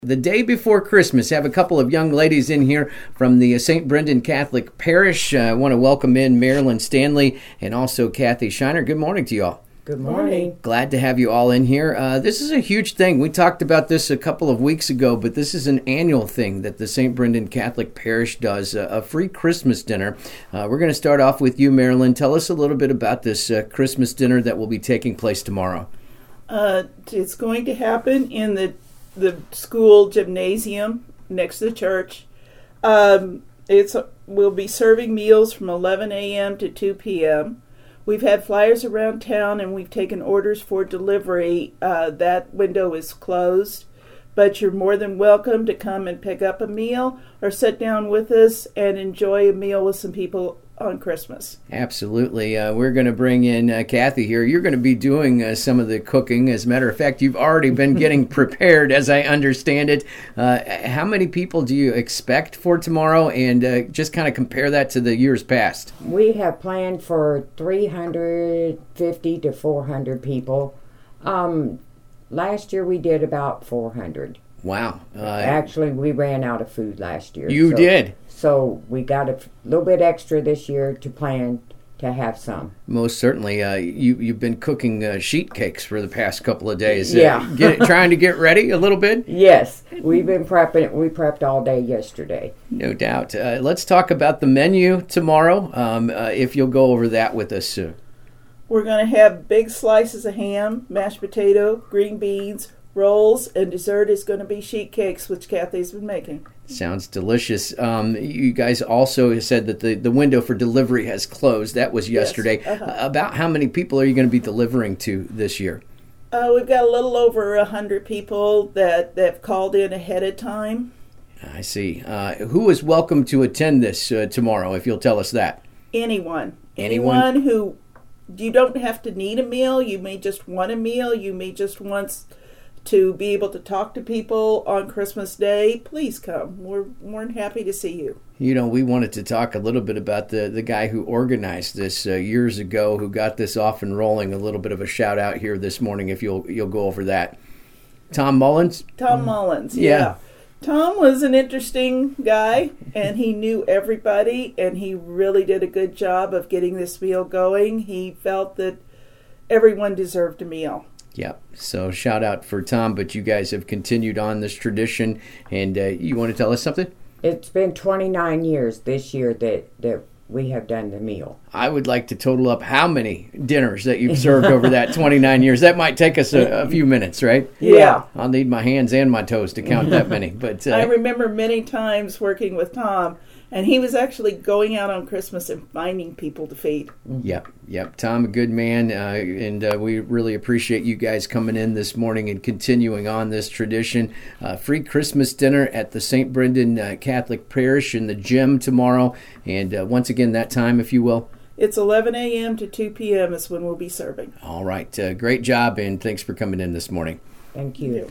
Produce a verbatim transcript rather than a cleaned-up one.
The day before Christmas, have a couple of young ladies in here from the Saint Brendan Catholic Parish. Uh, I want to welcome in Marilyn Stanley and also Kathy Shiner. Good morning to you all. Good morning. Glad to have you all in here. Uh, this is a huge thing. We talked about this a couple of weeks ago, but this is an annual thing that the Saint Brendan Catholic Parish does, uh, a free Christmas dinner. Uh, we're going to start off with you, Marilyn. Tell us a little bit about this uh, Christmas dinner that will be taking place tomorrow. Uh, it's going to happen in the the school gymnasium next to the church. Um, it's we'll be serving meals from eleven a.m. to two p.m. We've had flyers around town and we've taken orders for delivery. Uh, that window is closed, but you're more than welcome to come and pick up a meal or sit down with us and enjoy a meal with some people on Christmas. Absolutely. Uh, we're going to bring in uh, Kathy here. You're going to be doing uh, some of the cooking. As a matter of fact, you've already been getting prepared, as I understand it. Uh, how many people do you expect for tomorrow? And uh, just kind of compare that to the years past. We have planned for three hundred fifty to four hundred people. Um, last year we did about four hundred. Wow. Uh, Actually, we ran out of food last year. You so, did? So we got a little bit extra this year to plan to have some. Most certainly. Uh, you, you've been cooking uh, sheet cakes for the past couple of days. Yeah. Uh, get, trying to get ready a little bit? Yes. We've been prepping. We prepped all day yesterday. No doubt. Uh, let's talk about the menu tomorrow, um, uh, if you'll go over that with us. Uh, We're going to have big slices of ham, mashed potato, green beans, rolls, and dessert is going to be sheet cakes, which Kathy's been making. Sounds delicious. Um, you guys also said that the, the window for delivery has closed. That was yesterday. Yes. Uh-huh. Uh, about how many people are you going to be delivering to this year? Uh, we've got a little over one hundred people that, that have called in ahead of time. I see. Uh, who is welcome to attend this uh, tomorrow, if you'll tell us that? Anyone. Anyone? Anyone who, you don't have to need a meal. You may just want a meal. You may just want to be able to talk to people on Christmas Day. Please come. We're more than happy to see you. You know, we wanted to talk a little bit about the, the guy who organized this uh, years ago, who got this off and rolling. A little bit of a shout out here this morning, if you'll you'll go over that. Tom Mullins? Tom Mullins, yeah. yeah. Tom was an interesting guy, and he knew everybody, and he really did a good job of getting this meal going. He felt that everyone deserved a meal. Yep. So shout out for Tom, but you guys have continued on this tradition, and uh, you want to tell us something? It's been twenty-nine years this year that, that we have done the meal. I would like to total up how many dinners that you've served over that twenty-nine years. That might take us a, a few minutes, right? Yeah. I'll need my hands and my toes to count that many. But uh, I remember many times working with Tom, and he was actually going out on Christmas and finding people to feed. Yep, yep. Tom, a good man, uh, and uh, we really appreciate you guys coming in this morning and continuing on this tradition. Uh, free Christmas dinner at the Saint Brendan uh, Catholic Parish in the gym tomorrow. And uh, once again, that time, if you will. It's eleven a.m. to two p.m. is when we'll be serving. All right. Uh, great job, and thanks for coming in this morning. Thank you.